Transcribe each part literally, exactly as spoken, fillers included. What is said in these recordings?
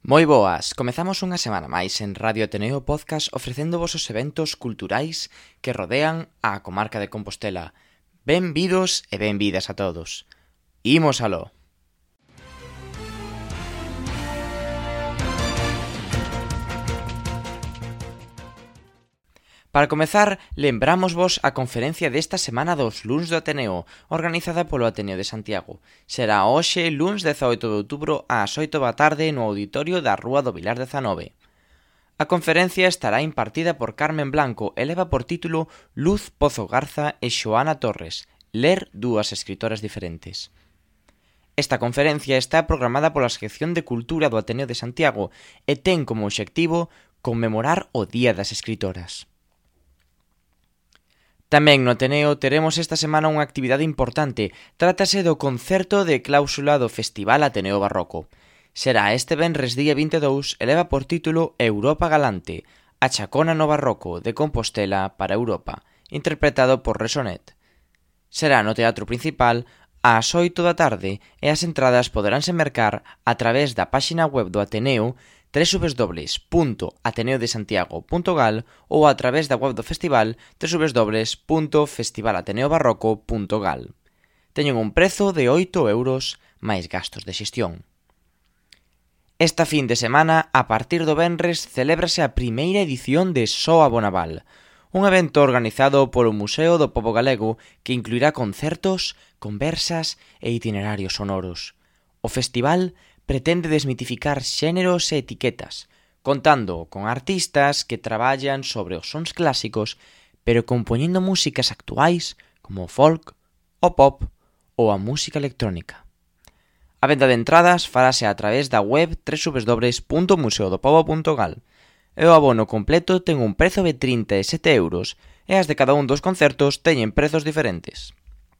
Moi boas, comezamos unha semana máis en Radio Ateneo Podcast ofrecéndovos os eventos culturais que rodean a comarca de Compostela. Benvidos e benvidas a todos. Imos aló. Para comezar, lembrámosvos a conferencia desta semana dos luns do Ateneo, organizada polo Ateneo de Santiago. Será hoxe, luns dezaoito de outubro, ás oito da tarde no auditorio da Rúa do Vilar dezanove. A conferencia estará impartida por Carmen Blanco e leva por título Luz Pozo Garza e Xoana Torres, ler dúas escritoras diferentes. Esta conferencia está programada pola sección de Cultura do Ateneo de Santiago e ten como obxectivo conmemorar o Día das Escritoras. Tamén no Ateneo teremos esta semana unha actividade importante. Trátase do concerto de cláusula do Festival Ateneo Barroco. Será este venres día vinte e dous e leva por título Europa Galante, a Chacona no Barroco de Compostela para Europa, interpretado por Resonet. Será no Teatro Principal ás oito da tarde e as entradas poderánse mercar a través da páxina web do Ateneo doble u doble u doble u punto ateneo de santiago punto gal ou a través da web do festival doble u doble u doble u punto festival ateneo barroco punto gal. Teñen un prezo de oito euros máis gastos de xestión. Esta fin de semana, a partir do venres, celébrase a primeira edición de Soa Bonaval, un evento organizado polo Museo do Pobo Galego que incluirá concertos, conversas e itinerarios sonoros. O festival pretende desmitificar xéneros e etiquetas, contando con artistas que traballan sobre os sons clásicos, pero compoñendo músicas actuais como o folk, o pop ou a música electrónica. A venda de entradas farase a través da web doble u doble u doble u punto museo do pobo punto gal e o abono completo ten un prezo de trinta e sete euros e as de cada un dos concertos teñen prezos diferentes.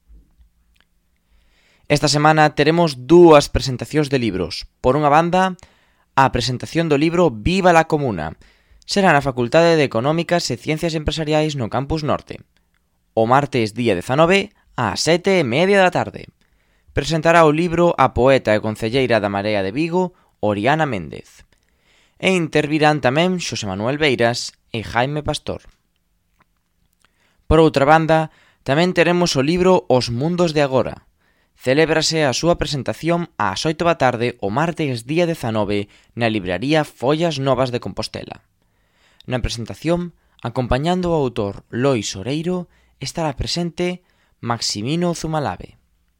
Esta semana teremos dúas presentacións de libros. Por unha banda, a presentación do libro Viva la Comuna. Será na Facultade de Económicas e Ciencias Empresariais no Campus Norte. O martes día dezanove, ás sete e media da tarde. Presentará o libro a poeta e concelleira da Marea de Vigo, Oriana Méndez. E intervirán tamén Xosé Manuel Beiras e Jaime Pastor. Por outra banda, tamén teremos o libro Os Mundos de Agora. Celébrase a súa presentación ás oito da tarde o martes día dezanove na libraría Follas Novas de Compostela. Na presentación, acompañando o autor Lois Oreiro, estará presente Maximino Zumalave.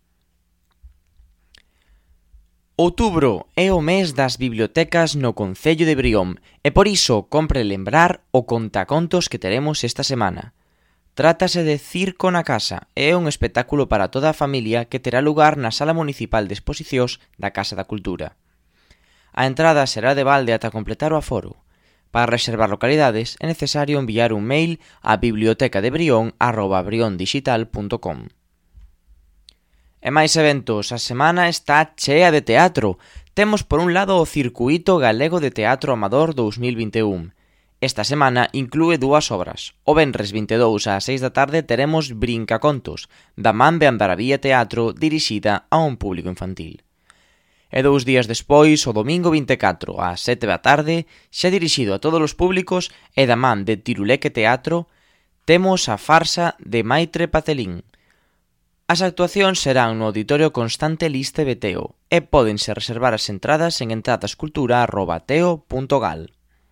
Outubro é o mes das bibliotecas no concello de Brión e por iso compre lembrar o contacontos que teremos esta semana. Trátase de Circo na Casa e é un espectáculo para toda a familia que terá lugar na Sala Municipal de Exposicións da Casa da Cultura. A entrada será de balde ata completar o aforo. Para reservar localidades é necesario enviar un mail a bibliotecadebrión arroba briondigital punto com. E máis eventos, a semana está chea de teatro. Temos por un lado o Circuíto Galego de Teatro Amador dous mil vinte e un. Esta semana inclúe dúas obras. O venres vinte e dous ás seis da tarde teremos Brincacontos, da man de Andaravía Teatro, dirixida a un público infantil. E dous días despois, o domingo vinte e catro ás sete da tarde, xa dirixido a todos os públicos e da man de Tiruleque Teatro, temos a farsa de Maitre Patelín. As actuacións serán no Auditorio Constante Liste Beteo e pódense reservar as entradas en entradascultura arroba teo punto gal.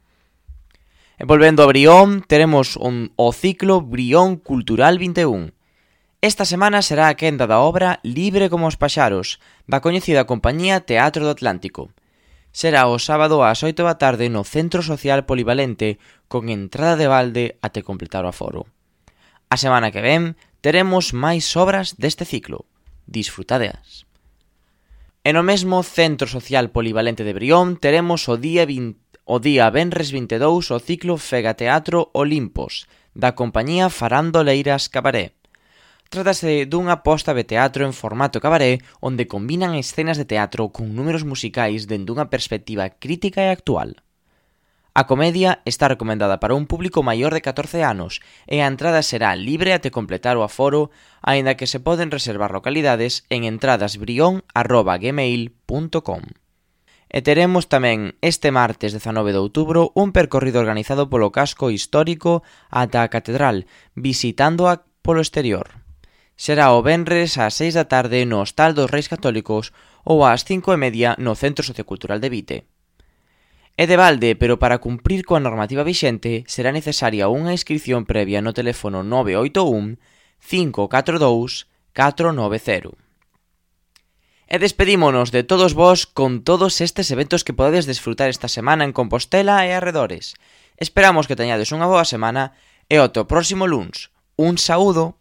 E volvendo a Brión, teremos un, o ciclo Brión Cultural vinte e un. Esta semana será a quenda da obra Libre como os paxaros, da coñecida compañía Teatro do Atlántico. Será o sábado ás oito da tarde no Centro Social Polivalente, con entrada de balde até completar o aforo. A semana que ven teremos máis obras deste ciclo. Disfrutadeas. E no mesmo Centro Social Polivalente de Brión teremos o día vinte O día venres vinte e dous o ciclo Fegateatro Olimpos, da compañía Farandoleiras Cabaré. Trátase dunha posta de teatro en formato cabaré onde combinan escenas de teatro con números musicais dende unha perspectiva crítica e actual. A comedia está recomendada para un público maior de catorce anos e a entrada será libre até completar o aforo, aínda que se poden reservar localidades en entradasbrión arroba gmail punto com. E teremos tamén este martes dezanove de outubro un percorrido organizado polo casco histórico ata a catedral, visitándoa polo exterior. Será o venres ás seis da tarde no Hostal dos Reis Católicos ou ás cinco e media no Centro Sociocultural de Vite. É de balde, pero para cumprir coa normativa vixente será necesaria unha inscrición previa no teléfono nove oito un, cinco catro dous, catro nove cero. E despedímonos de todos vós con todos estes eventos que podedes desfrutar esta semana en Compostela e arredores. Esperamos que teñades unha boa semana e ata o próximo luns. Un saúdo!